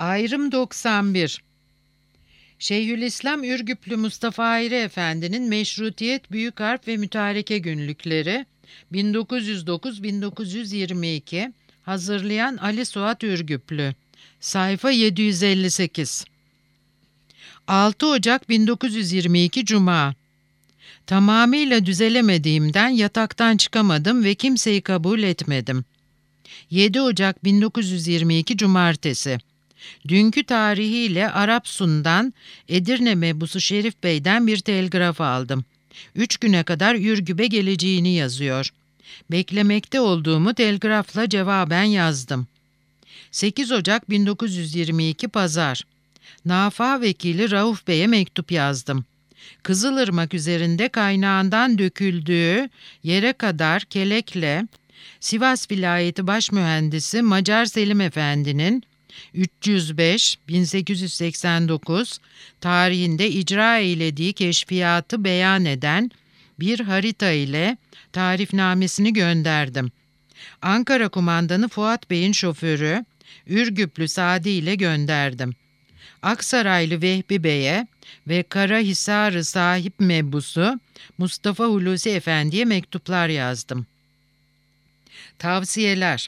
Ayrım 91. Şeyhülislam Ürgüplü Mustafa Hayri Efendi'nin Meşrutiyet Büyük Harp ve Mütareke Günlükleri 1909-1922 hazırlayan Ali Suat Ürgüplü. Sayfa 758. 6 Ocak 1922 Cuma. Tamamıyla düzelemediğimden yataktan çıkamadım ve kimseyi kabul etmedim. 7 Ocak 1922 Cumartesi. Dünkü tarihiyle Arapsun'dan Edirne mebusu Şerif Bey'den bir telgraf aldım. 3 güne kadar Ürgüp'e geleceğini yazıyor. Beklemekte olduğumu telgrafla cevaben yazdım. 8 Ocak 1922 Pazar. Nafa Vekili Rauf Bey'e mektup yazdım. Kızılırmak üzerinde kaynağından döküldüğü yere kadar kelekle Sivas Vilayeti Başmühendisi Macar Selim Efendi'nin 305-1889 tarihinde icra eylediği keşfiyatı beyan eden bir harita ile tarifnamesini gönderdim. Ankara kumandanı Fuat Bey'in şoförü Ürgüplü Sadi ile gönderdim. Aksaraylı Vehbi Bey'e ve Karahisarı sahip mebusu Mustafa Hulusi Efendi'ye mektuplar yazdım. Tavsiyeler.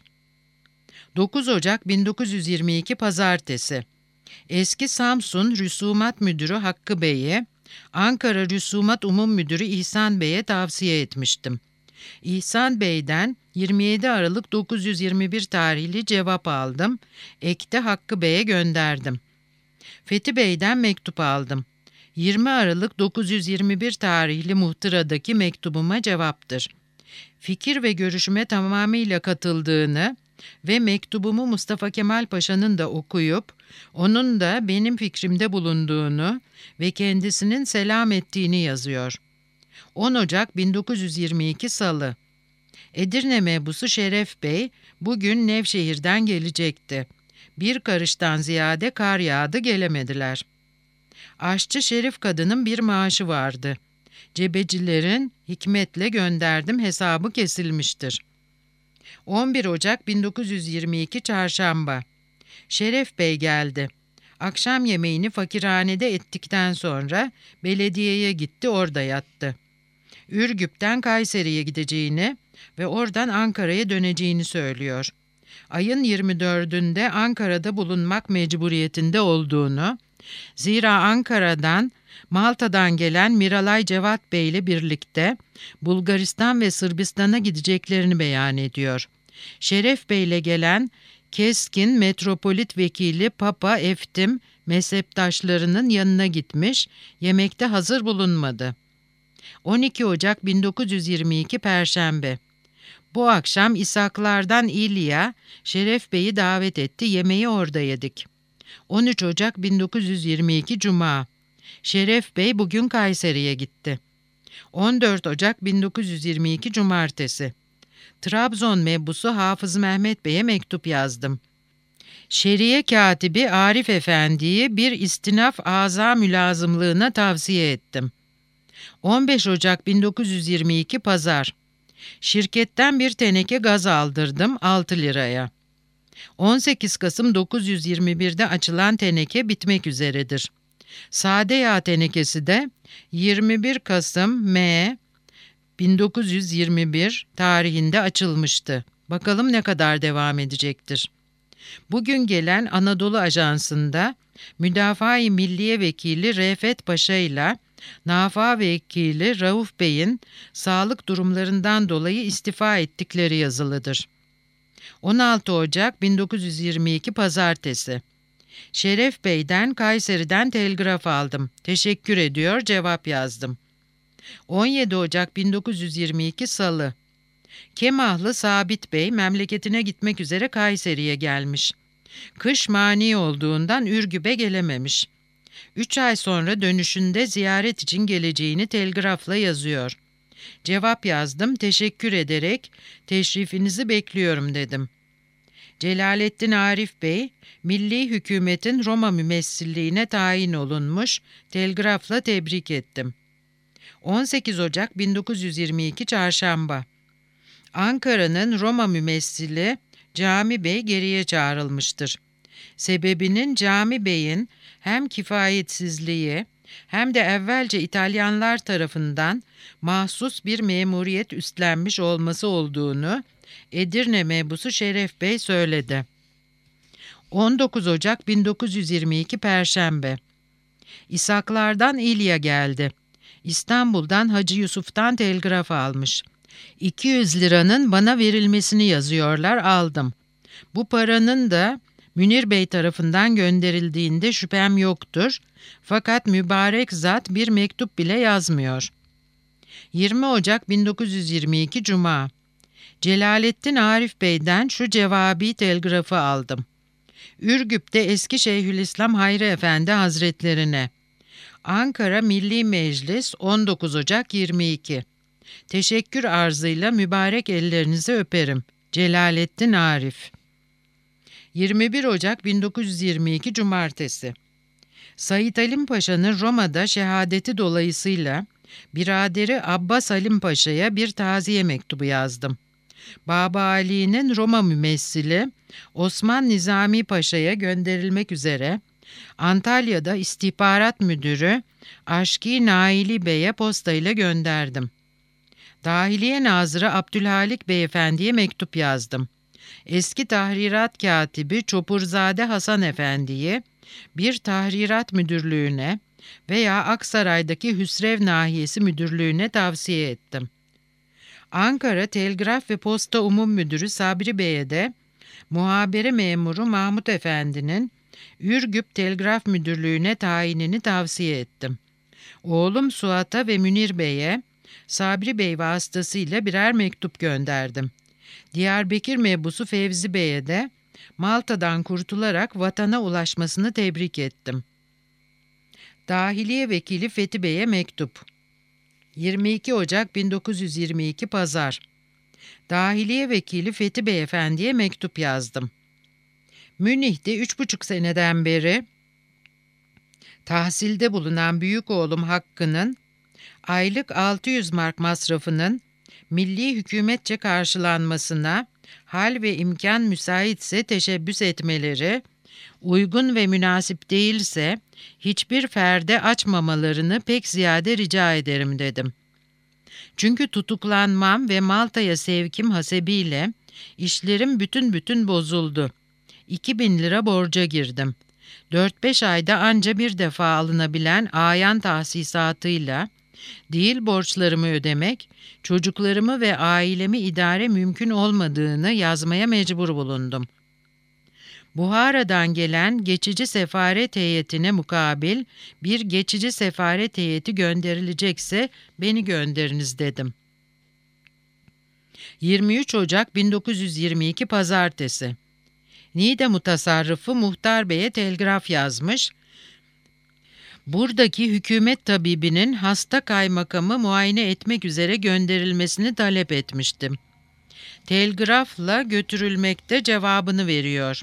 9 Ocak 1922 Pazartesi. Eski Samsun Rüsumat Müdürü Hakkı Bey'e, Ankara Rüsumat Umum Müdürü İhsan Bey'e tavsiye etmiştim. İhsan Bey'den 27 Aralık 921 tarihli cevap aldım. Ekte Hakkı Bey'e gönderdim. Fethi Bey'den mektup aldım. 20 Aralık 921 tarihli muhtıradaki mektubuma cevaptır. Fikir ve görüşüme tamamıyla katıldığını ve mektubumu Mustafa Kemal Paşa'nın da okuyup, onun da benim fikrimde bulunduğunu ve kendisinin selam ettiğini yazıyor. 10 Ocak 1922 Salı. Edirne mebusu Şeref Bey bugün Nevşehir'den gelecekti. Bir karıştan ziyade kar yağdı, gelemediler. Aşçı Şerif kadının bir maaşı vardı. Cebecilerin hikmetle gönderdim, hesabı kesilmiştir. 11 Ocak 1922 Çarşamba. Şeref Bey geldi. Akşam yemeğini fakirhanede ettikten sonra belediyeye gitti, orada yattı. Ürgüp'ten Kayseri'ye gideceğini ve oradan Ankara'ya döneceğini söylüyor. Ayın 24'ünde Ankara'da bulunmak mecburiyetinde olduğunu, zira Ankara'dan Malta'dan gelen Miralay Cevat Bey ile birlikte Bulgaristan ve Sırbistan'a gideceklerini beyan ediyor. Şeref Bey ile gelen keskin metropolit vekili Papa Eftim mezheptaşlarının yanına gitmiş, yemekte hazır bulunmadı. 12 Ocak 1922 Perşembe. Bu akşam İshaklardan İlya, Şeref Bey'i davet etti, yemeği orada yedik. 13 Ocak 1922 Cuma. Şeref Bey bugün Kayseri'ye gitti. 14 Ocak 1922 Cumartesi. Trabzon mebusu Hafız Mehmet Bey'e mektup yazdım. Şeriye katibi Arif Efendi'yi bir istinaf aza mülazımlığına tavsiye ettim. 15 Ocak 1922 Pazar. Şirketten bir teneke gaz aldırdım 6 liraya. 18 Kasım 921'de açılan teneke bitmek üzeredir. Sade yağ tenekesi de 21 Kasım M 1921 tarihinde açılmıştı. Bakalım ne kadar devam edecektir. Bugün gelen Anadolu Ajansı'nda Müdafaa-i Milliye Vekili Refet Paşa ile Nafa Vekili Rauf Bey'in sağlık durumlarından dolayı istifa ettikleri yazılıdır. 16 Ocak 1922 Pazartesi. Şeref Bey'den Kayseri'den telgraf aldım. Teşekkür ediyor, cevap yazdım. 17 Ocak 1922 Salı. Kemahlı Sabit Bey memleketine gitmek üzere Kayseri'ye gelmiş. Kış mani olduğundan Ürgüp'e gelememiş. 3 ay sonra dönüşünde ziyaret için geleceğini telgrafla yazıyor. Cevap yazdım, teşekkür ederek teşrifinizi bekliyorum dedim. Celalettin Arif Bey, Milli Hükümet'in Roma mümessilliğine tayin olunmuş, telgrafla tebrik ettim. 18 Ocak 1922 Çarşamba. Ankara'nın Roma mümessili Cami Bey geriye çağrılmıştır. Sebebinin Cami Bey'in hem kifayetsizliği hem de evvelce İtalyanlar tarafından mahsus bir memuriyet üstlenmiş olması olduğunu Edirne mebusu Şeref Bey söyledi. 19 Ocak 1922 Perşembe. İshaklardan İlya geldi. İstanbul'dan Hacı Yusuf'tan telgraf almış. 200 liranın bana verilmesini yazıyorlar, aldım. Bu paranın da Münir Bey tarafından gönderildiğinde şüphem yoktur. Fakat mübarek zat bir mektup bile yazmıyor. 20 Ocak 1922 Cuma. Celalettin Arif Bey'den şu cevabi telgrafı aldım. Ürgüp'te eski Şeyhülislam Hayri Efendi Hazretlerine. Ankara Milli Meclis 19 Ocak 22. Teşekkür arzıyla mübarek ellerinizi öperim. Celalettin Arif. 21 Ocak 1922 Cumartesi. Said Halim Paşa'nın Roma'da şehadeti dolayısıyla biraderi Abbas Halim Paşa'ya bir taziye mektubu yazdım. Baba Ali'nin Roma mümessili Osman Nizami Paşa'ya gönderilmek üzere Antalya'da istihbarat müdürü Aşki Naili Bey'e postayla gönderdim. Dahiliye Nazırı Abdülhalik Beyefendi'ye mektup yazdım. Eski tahrirat katibi Çopurzade Hasan Efendi'yi bir tahrirat müdürlüğüne veya Aksaray'daki Hüsrev Nahiyesi müdürlüğüne tavsiye ettim. Ankara Telgraf ve Posta Umum Müdürü Sabri Bey'e de muhabere memuru Mahmut Efendi'nin Ürgüp Telgraf Müdürlüğü'ne tayinini tavsiye ettim. Oğlum Suat'a ve Münir Bey'e Sabri Bey vasıtasıyla birer mektup gönderdim. Diyarbakır mebusu Fevzi Bey'e de Malta'dan kurtularak vatana ulaşmasını tebrik ettim. Dahiliye Vekili Fethi Bey'e mektup. 22 Ocak 1922 Pazar. Dahiliye Vekili Fethi Beyefendi'ye mektup yazdım. Münih'te 3,5 seneden beri tahsilde bulunan büyük oğlum Hakkı'nın aylık 600 mark masrafının milli hükümetçe karşılanmasına hal ve imkan müsaitse teşebbüs etmeleri, uygun ve münasip değilse hiçbir ferde açmamalarını pek ziyade rica ederim dedim. Çünkü tutuklanmam ve Malta'ya sevkim hasebiyle işlerim bütün bozuldu. 2.000 lira borca girdim. 4-5 ayda anca bir defa alınabilen ayan tahsisatıyla değil borçlarımı ödemek, çocuklarımı ve ailemi idare mümkün olmadığını yazmaya mecbur bulundum. Buhara'dan gelen geçici sefaret heyetine mukabil bir geçici sefaret heyeti gönderilecekse beni gönderiniz dedim. 23 Ocak 1922 Pazartesi. Niğde Mutasarrıfı Muhtar Bey'e telgraf yazmış. Buradaki hükümet tabibinin hasta kaymakamı muayene etmek üzere gönderilmesini talep etmiştim. Telgrafla götürülmekte cevabını veriyor.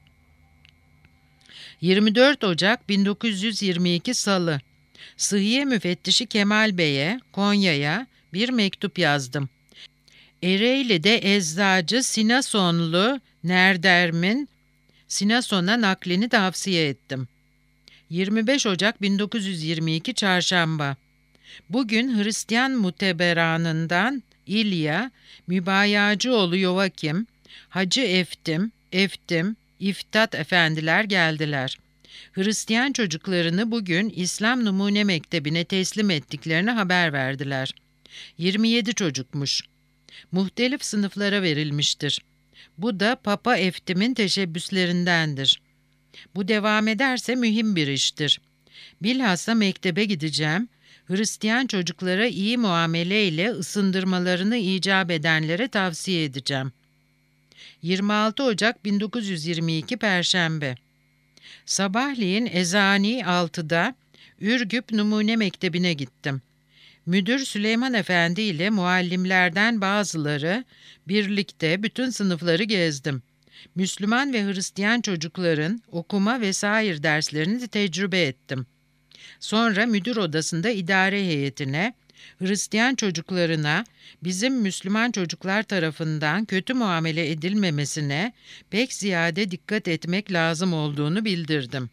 24 Ocak 1922 Salı. Sıhhiye Müfettişi Kemal Bey'e, Konya'ya bir mektup yazdım. Ereğli'de eczacı Sinasonlu Nerderm'in Sinason'a naklini tavsiye ettim. 25 Ocak 1922 Çarşamba. Bugün Hristiyan muteberanından İlya, Mübayacıoğlu Yovakim, Hacı Eftim, İftat efendiler geldiler. Hristiyan çocuklarını bugün İslam Numune Mektebi'ne teslim ettiklerini haber verdiler. 27 çocukmuş. Muhtelif sınıflara verilmiştir. Bu da Papa Eftim'in teşebbüslerindendir. Bu devam ederse mühim bir iştir. Bilhassa mektebe gideceğim. Hristiyan çocuklara iyi muameleyle ısındırmalarını icap edenlere tavsiye edeceğim. 26 Ocak 1922 Perşembe. Sabahleyin ezani 6'da Ürgüp Numune Mektebi'ne gittim. Müdür Süleyman Efendi ile muallimlerden bazıları birlikte bütün sınıfları gezdim. Müslüman ve Hristiyan çocukların okuma ve sair derslerini tecrübe ettim. Sonra müdür odasında idare heyetine, Hristiyan çocuklarına bizim Müslüman çocuklar tarafından kötü muamele edilmemesine pek ziyade dikkat etmek lazım olduğunu bildirdim.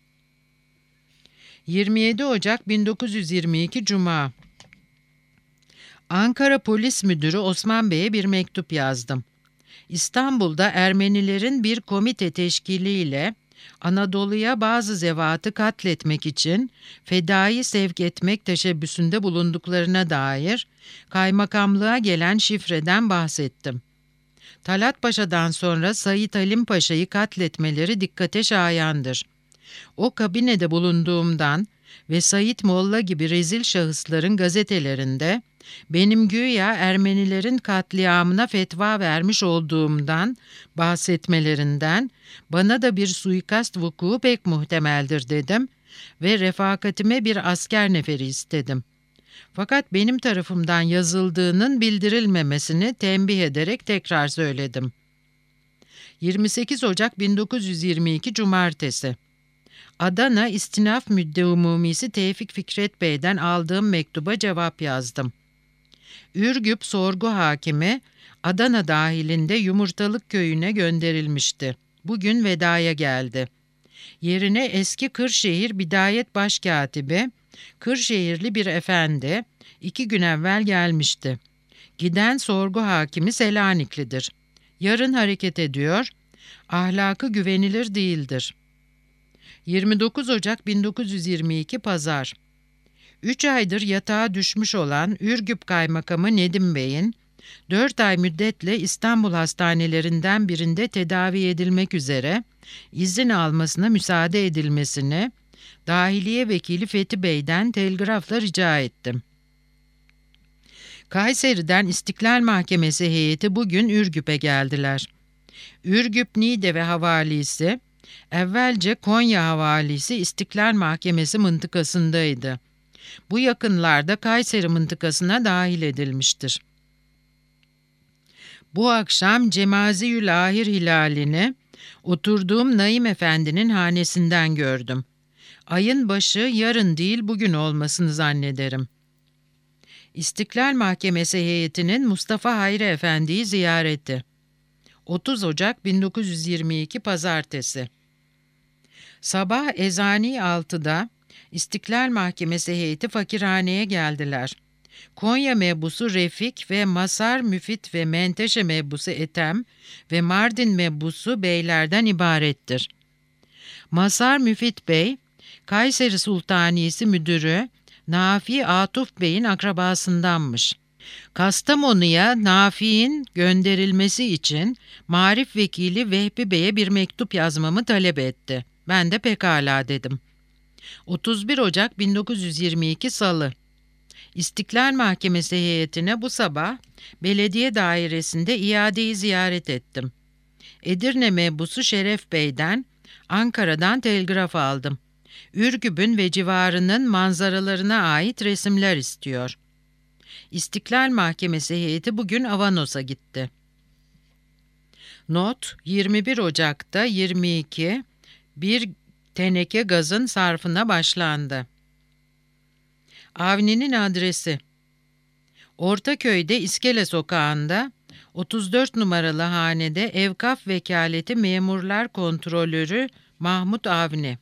27 Ocak 1922 Cuma. Ankara Polis Müdürü Osman Bey'e bir mektup yazdım. İstanbul'da Ermenilerin bir komite teşkiliyle Anadolu'ya bazı zevatı katletmek için fedai sevk etmek teşebbüsünde bulunduklarına dair kaymakamlığa gelen şifreden bahsettim. Talat Paşa'dan sonra Said Halim Paşa'yı katletmeleri dikkate şayandır. O kabinede bulunduğumdan ve Said Molla gibi rezil şahısların gazetelerinde benim güya Ermenilerin katliamına fetva vermiş olduğumdan bahsetmelerinden bana da bir suikast vuku pek muhtemeldir dedim ve refakatime bir asker neferi istedim. Fakat benim tarafımdan yazıldığının bildirilmemesini tembih ederek tekrar söyledim. 28 Ocak 1922 Cumartesi. Adana İstinaf Müddeumumisi Tevfik Fikret Bey'den aldığım mektuba cevap yazdım. Ürgüp sorgu hakimi Adana dahilinde Yumurtalık köyüne gönderilmişti. Bugün vedaya geldi. Yerine eski Kırşehir Bidayet Başkatibi, Kırşehirli bir efendi 2 gün evvel gelmişti. Giden sorgu hakimi Selaniklidir. Yarın hareket ediyor, ahlakı güvenilir değildir. 29 Ocak 1922 Pazar. 3 aydır yatağa düşmüş olan Ürgüp Kaymakamı Nedim Bey'in 4 ay müddetle İstanbul hastanelerinden birinde tedavi edilmek üzere izin almasına müsaade edilmesini Dahiliye Vekili Fethi Bey'den telgrafla rica ettim. Kayseri'den İstiklal Mahkemesi heyeti bugün Ürgüp'e geldiler. Ürgüp Niğde ve havalisi, evvelce Konya havalisi İstiklal Mahkemesi mıntıkasındaydı. Bu yakınlarda Kayseri mıntıkasına dahil edilmiştir. Bu akşam Cemaziyül-Ahir hilalini oturduğum Naim Efendi'nin hanesinden gördüm. Ayın başı yarın değil bugün olmasını zannederim. İstiklal Mahkemesi heyetinin Mustafa Hayri Efendi'yi ziyareti. 30 Ocak 1922 Pazartesi. Sabah ezani 6'da İstiklal Mahkemesi heyeti fakirhaneye geldiler. Konya mebusu Refik ve Masar Müfit ve Menteşe mebusu Ethem ve Mardin mebusu beylerden ibarettir. Masar Müfit Bey, Kayseri Sultaniyesi Müdürü Nafi Atuf Bey'in akrabasındanmış. Kastamonu'ya Nafi'nin gönderilmesi için Marif Vekili Vehbi Bey'e bir mektup yazmamı talep etti. Ben de pekala dedim. 31 Ocak 1922 Salı. İstiklal Mahkemesi heyetine bu sabah belediye dairesinde iadeyi ziyaret ettim. Edirne mebusu Şeref Bey'den Ankara'dan telgraf aldım. Ürgüp'ün ve civarının manzaralarına ait resimler istiyor. İstiklal Mahkemesi heyeti bugün Avanos'a gitti. Not: 21 Ocak'ta 22 bir teneke gazın sarfına başlandı. Avni'nin adresi: Ortaköy'de İskele Sokağı'nda 34 numaralı hanede Evkaf Vekaleti Memurlar Kontrolörü Mahmut Avni.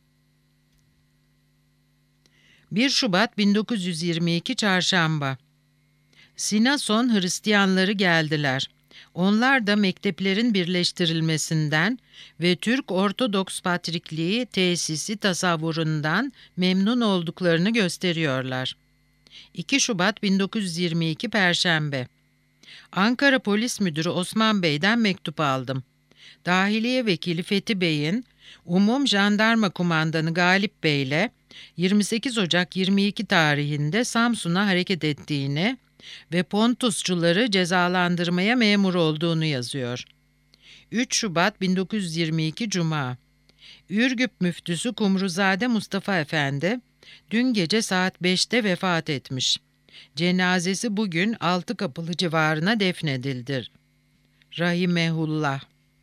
1 Şubat 1922 Çarşamba. Sinason Hristiyanları geldiler. Onlar da mekteplerin birleştirilmesinden ve Türk Ortodoks Patrikliği tesisi tasavvurundan memnun olduklarını gösteriyorlar. 2 Şubat 1922 Perşembe. Ankara Polis Müdürü Osman Bey'den mektup aldım. Dahiliye Vekili Fethi Bey'in Umum Jandarma Kumandanı Galip Bey'le 28 Ocak 22 tarihinde Samsun'a hareket ettiğini ve Pontusçuları cezalandırmaya memur olduğunu yazıyor. 3 Şubat 1922 Cuma. Ürgüp Müftüsü Kumruzade Mustafa Efendi dün gece saat 5'te vefat etmiş. Cenazesi bugün Altıkapılı civarına defnedildi. Rahimehullah.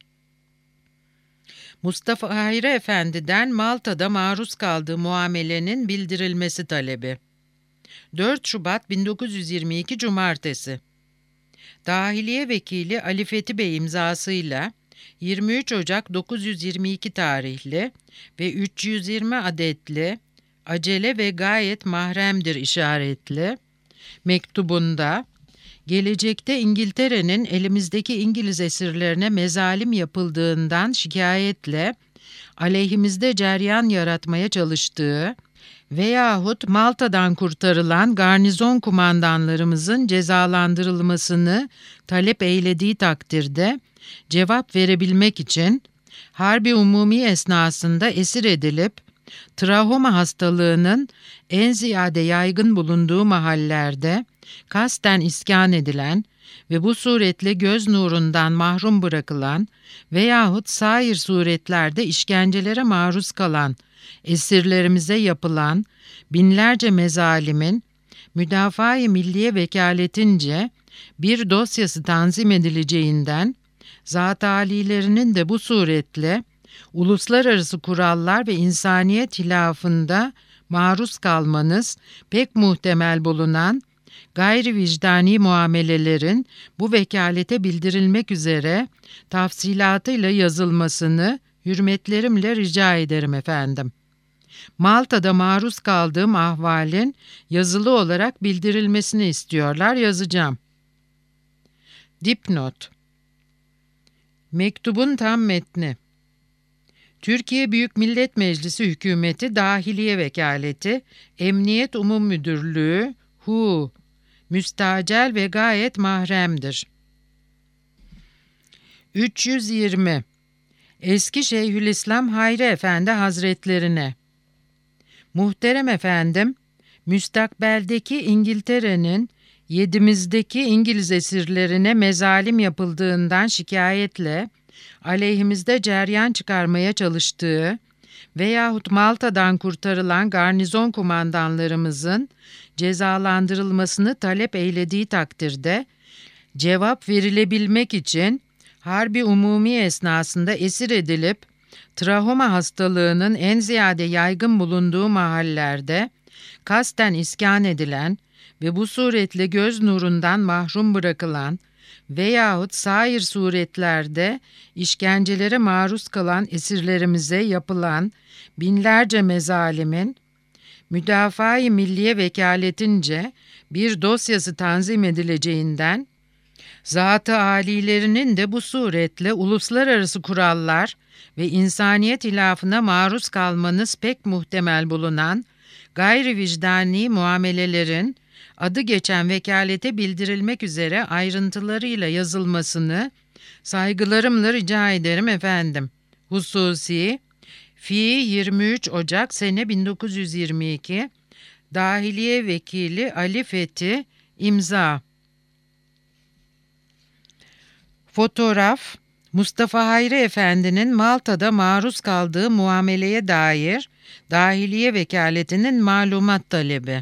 Mustafa Hayri Efendi'den Malta'da maruz kaldığı muamelenin bildirilmesi talebi. 4 Şubat 1922 Cumartesi. Dahiliye Vekili Ali Fethi Bey imzasıyla 23 Ocak 922 tarihli ve 320 adetli acele ve gayet mahremdir işaretli mektubunda gelecekte İngiltere'nin elimizdeki İngiliz esirlerine mezalim yapıldığından şikayetle aleyhimizde ceryan yaratmaya çalıştığı veyahut Malta'dan kurtarılan garnizon kumandanlarımızın cezalandırılmasını talep eylediği takdirde cevap verebilmek için harbi umumi esnasında esir edilip travma hastalığının en ziyade yaygın bulunduğu mahallerde kasten iskan edilen ve bu suretle göz nurundan mahrum bırakılan veyahut sair suretlerde işkencelere maruz kalan esirlerimize yapılan binlerce mezalimin Müdafaa-i Milliye Vekaletince bir dosyası tanzim edileceğinden zat-ı âlilerinin de bu suretle uluslararası kurallar ve insaniyet hilafında maruz kalmanız pek muhtemel bulunan gayri vicdani muamelelerin bu vekalete bildirilmek üzere tafsilatıyla yazılmasını hürmetlerimle rica ederim efendim. Malta'da maruz kaldığım ahvalin yazılı olarak bildirilmesini istiyorlar, yazacağım. Dipnot. Mektubun tam metni. Türkiye Büyük Millet Meclisi Hükümeti Dahiliye Vekaleti, Emniyet Umum Müdürlüğü, HU, müstacel ve gayet mahremdir. 320. Eski Şeyhülislam Hayri Efendi Hazretlerine. Muhterem efendim, müstakbeldeki İngiltere'nin yedimizdeki İngiliz esirlerine mezalim yapıldığından şikayetle aleyhimizde ceryan çıkarmaya çalıştığı veyahut Malta'dan kurtarılan garnizon kumandanlarımızın cezalandırılmasını talep eylediği takdirde cevap verilebilmek için harbi umumi esnasında esir edilip travma hastalığının en ziyade yaygın bulunduğu mahallerde kasten iskan edilen ve bu suretle göz nurundan mahrum bırakılan veyahut sair suretlerde işkencelere maruz kalan esirlerimize yapılan binlerce mezalimin Müdafaa-i Milliye Vekaletince bir dosyası tanzim edileceğinden zat-ı âlilerinin de bu suretle uluslararası kurallar ve insaniyet hilafına maruz kalmanız pek muhtemel bulunan gayri vicdani muamelelerin adı geçen vekalete bildirilmek üzere ayrıntılarıyla yazılmasını saygılarımla rica ederim efendim. Hususi, fi 23 Ocak sene 1922, Dahiliye Vekili Ali Fethi, imza. Fotoğraf, Mustafa Hayri Efendi'nin Malta'da maruz kaldığı muameleye dair Dahiliye Vekaletinin malumat talebi.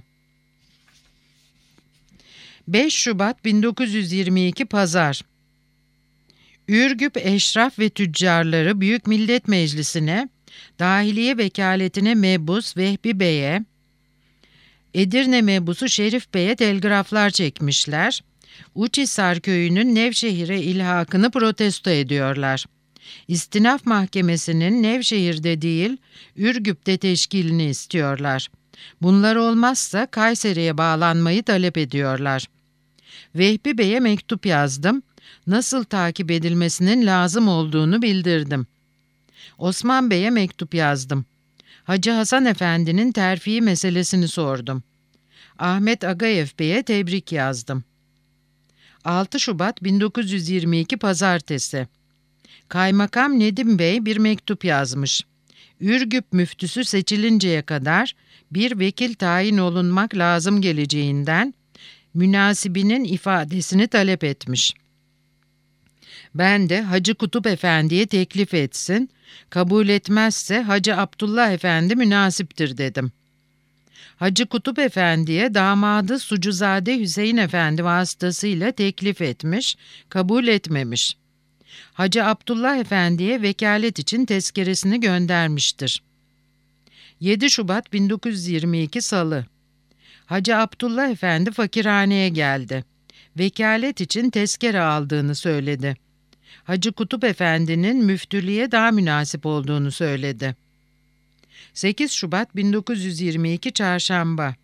5 Şubat 1922 Pazar. Ürgüp Eşraf ve Tüccarları Büyük Millet Meclisi'ne, Dahiliye Vekaletine mebus Vehbi Bey'e, Edirne mebusu Şerif Bey'e telgraflar çekmişler. Uçhisar köyünün Nevşehir'e ilhakını protesto ediyorlar. İstinaf Mahkemesi'nin Nevşehir'de değil, Ürgüp'te teşkilini istiyorlar. Bunlar olmazsa Kayseri'ye bağlanmayı talep ediyorlar. Vehbi Bey'e mektup yazdım. Nasıl takip edilmesinin lazım olduğunu bildirdim. Osman Bey'e mektup yazdım. Hacı Hasan Efendi'nin terfi meselesini sordum. Ahmet Agayev Bey'e tebrik yazdım. 6 Şubat 1922 Pazartesi. Kaymakam Nedim Bey bir mektup yazmış. Ürgüp müftüsü seçilinceye kadar bir vekil tayin olunmak lazım geleceğinden münasibinin ifadesini talep etmiş. Ben de Hacı Kutup Efendi'ye teklif etsin, kabul etmezse Hacı Abdullah Efendi münasiptir dedim. Hacı Kutup Efendi'ye damadı Sucuzade Hüseyin Efendi vasıtasıyla teklif etmiş, kabul etmemiş. Hacı Abdullah Efendi'ye vekalet için tezkeresini göndermiştir. 7 Şubat 1922 Salı. Hacı Abdullah Efendi fakirhaneye geldi. Vekalet için tezkere aldığını söyledi. Hacı Kutup Efendi'nin müftülüğe daha münasip olduğunu söyledi. 8 Şubat 1922 Çarşamba.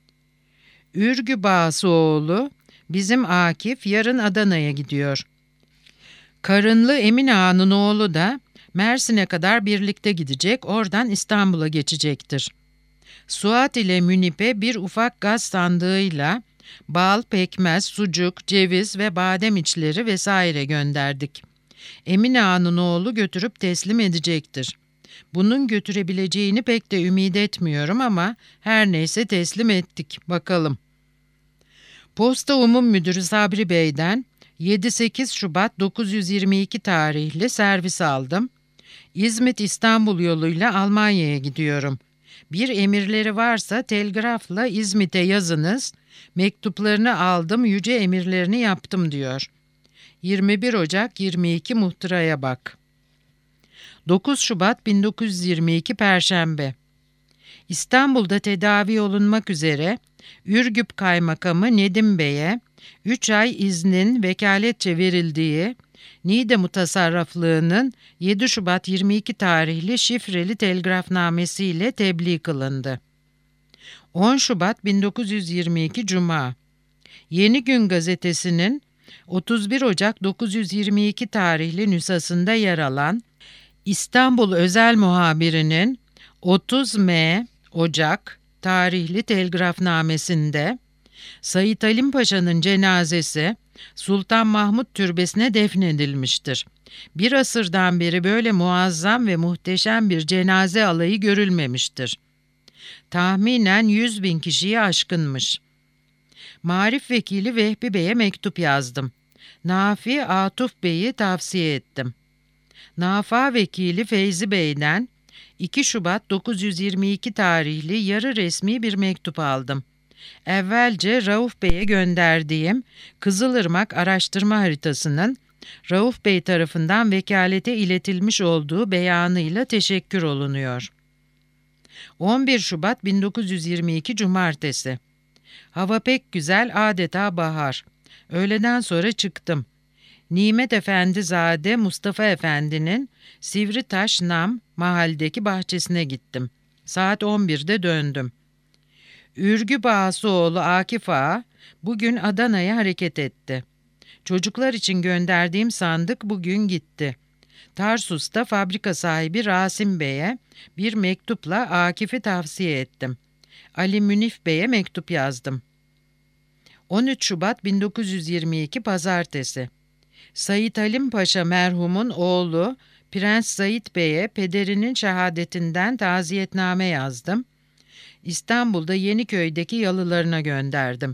Ürgü Bağısoğlu, bizim Akif yarın Adana'ya gidiyor. Karınlı Emin Ağa'nın oğlu da Mersin'e kadar birlikte gidecek, oradan İstanbul'a geçecektir. Suat ile Münip'e bir ufak gaz sandığıyla bal, pekmez, sucuk, ceviz ve badem içleri vesaire gönderdik. Emin Ağa'nın oğlu götürüp teslim edecektir. Bunun götürebileceğini pek de ümit etmiyorum ama her neyse teslim ettik. Bakalım. Posta Umum Müdürü Sabri Bey'den 7-8 Şubat 922 tarihli servis aldım. İzmit-İstanbul yoluyla Almanya'ya gidiyorum. Bir emirleri varsa telgrafla İzmit'e yazınız. Mektuplarını aldım, yüce emirlerini yaptım diyor. 21 Ocak 22 muhtıraya bak. 9 Şubat 1922 Perşembe. İstanbul'da tedavi olunmak üzere Ürgüp Kaymakamı Nedim Bey'e 3 ay iznin vekaletçe verildiği Niğde Mutasarraflığı'nın 7 Şubat 22 tarihli şifreli telgrafnamesiyle tebliğ kılındı. 10 Şubat 1922 Cuma. Yeni Gün gazetesinin 31 Ocak 922 tarihli nüshasında yer alan İstanbul Özel Muhabiri'nin 30 Ocak tarihli telgrafnamesinde Said Halim Paşa'nın cenazesi Sultan Mahmut Türbesi'ne defnedilmiştir. Bir asırdan beri böyle muazzam ve muhteşem bir cenaze alayı görülmemiştir. Tahminen 100.000 kişiyi aşkınmış. Marif Vekili Vehbi Bey'e mektup yazdım. Nafi Atuf Bey'i tavsiye ettim. Nafa Vekili Feyzi Bey'den 2 Şubat 922 tarihli yarı resmi bir mektup aldım. Evvelce Rauf Bey'e gönderdiğim Kızılırmak araştırma haritasının Rauf Bey tarafından vekalete iletilmiş olduğu beyanıyla teşekkür olunuyor. 11 Şubat 1922 Cumartesi. Hava pek güzel, adeta bahar. Öğleden sonra çıktım. Nimet Efendizade Mustafa Efendi'nin Sivritaş Nam mahalledeki bahçesine gittim. Saat 11'de döndüm. Ürgü Bağısoğlu Akif Ağa bugün Adana'ya hareket etti. Çocuklar için gönderdiğim sandık bugün gitti. Tarsus'ta fabrika sahibi Rasim Bey'e bir mektupla Akif'i tavsiye ettim. Ali Münif Bey'e mektup yazdım. 13 Şubat 1922 Pazartesi. Said Halim Paşa merhumun oğlu Prens Said Bey'e pederinin şehadetinden taziyetname yazdım. İstanbul'da Yeniköy'deki yalılarına gönderdim.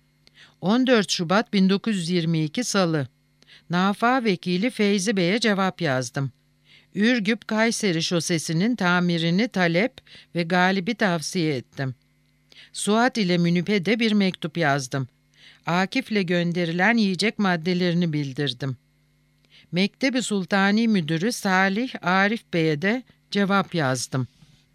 14 Şubat 1922 Salı. Nafa Vekili Feyzi Bey'e cevap yazdım. Ürgüp Kayseri şosesinin tamirini talep ve galibi tavsiye ettim. Suat ile Münip'e de bir mektup yazdım. Akif'le gönderilen yiyecek maddelerini bildirdim. Mektebi Sultani Müdürü Salih Arif Bey'e de cevap yazdım.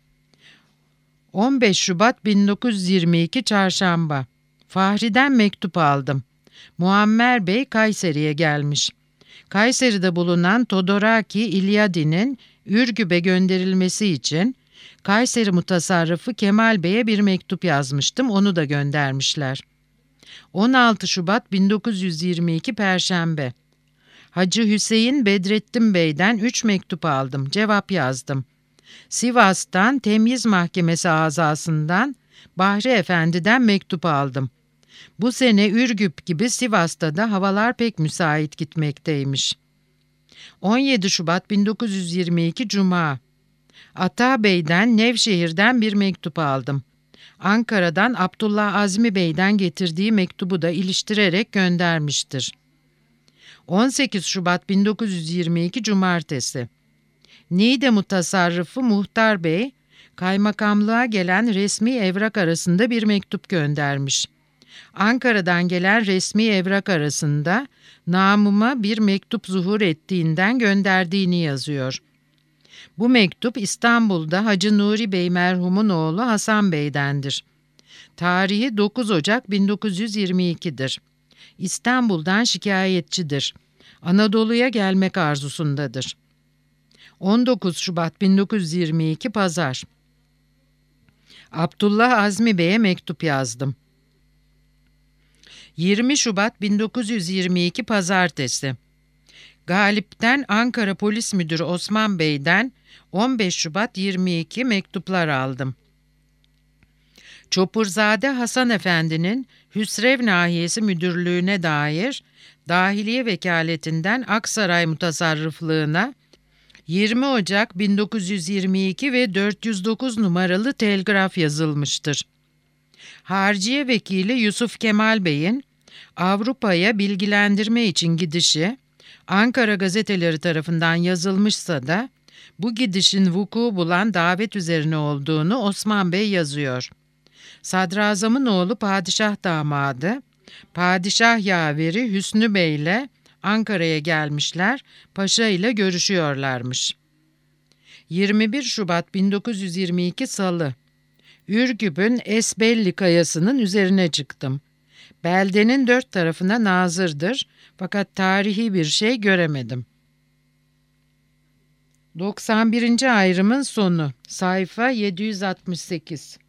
15 Şubat 1922 Çarşamba. Fahri'den mektup aldım. Muammer Bey Kayseri'ye gelmiş. Kayseri'de bulunan Todoraki İlyadi'nin Ürgüp'e gönderilmesi için Kayseri Mutasarrıfı Kemal Bey'e bir mektup yazmıştım, onu da göndermişler. 16 Şubat 1922 Perşembe. Hacı Hüseyin Bedrettin Bey'den 3 mektup aldım, cevap yazdım. Sivas'tan Temyiz Mahkemesi azasından Bahri Efendi'den mektup aldım. Bu sene Ürgüp gibi Sivas'ta da havalar pek müsait gitmekteymiş. 17 Şubat 1922 Cuma. Ata Bey'den Nevşehir'den bir mektup aldım. Ankara'dan Abdullah Azmi Bey'den getirdiği mektubu da iliştirerek göndermiştir. 18 Şubat 1922 Cumartesi. Niğde Mutasarrıfı Muhtar Bey, kaymakamlığa gelen resmi evrak arasında bir mektup göndermiş. Ankara'dan gelen resmi evrak arasında namıma bir mektup zuhur ettiğinden gönderdiğini yazıyor. Bu mektup İstanbul'da Hacı Nuri Bey merhumun oğlu Hasan Bey'dendir. Tarihi 9 Ocak 1922'dir. İstanbul'dan şikayetçidir. Anadolu'ya gelmek arzusundadır. 19 Şubat 1922 Pazar. Abdullah Azmi Bey'e mektup yazdım. 20 Şubat 1922 Pazartesi. Galip'ten Ankara Polis Müdürü Osman Bey'den 15 Şubat 22 mektuplar aldım. Çopurzade Hasan Efendi'nin Hüsrev Nahiyesi Müdürlüğü'ne dair Dahiliye Vekaletinden Aksaray Mutasarrıflığına 20 Ocak 1922 ve 409 numaralı telgraf yazılmıştır. Harciye Vekili Yusuf Kemal Bey'in Avrupa'ya bilgilendirme için gidişi Ankara gazeteleri tarafından yazılmışsa da bu gidişin vuku bulan davet üzerine olduğunu Osman Bey yazıyor. Sadrazamın oğlu padişah damadı, padişah yaveri Hüsnü Bey ile Ankara'ya gelmişler, paşa ile görüşüyorlarmış. 21 Şubat 1922 Salı. Ürgüp'ün Esbelli Kayası'nın üzerine çıktım. Beldenin 4 tarafına nazırdır fakat tarihi bir şey göremedim. 91. ayrımın sonu. Sayfa 768.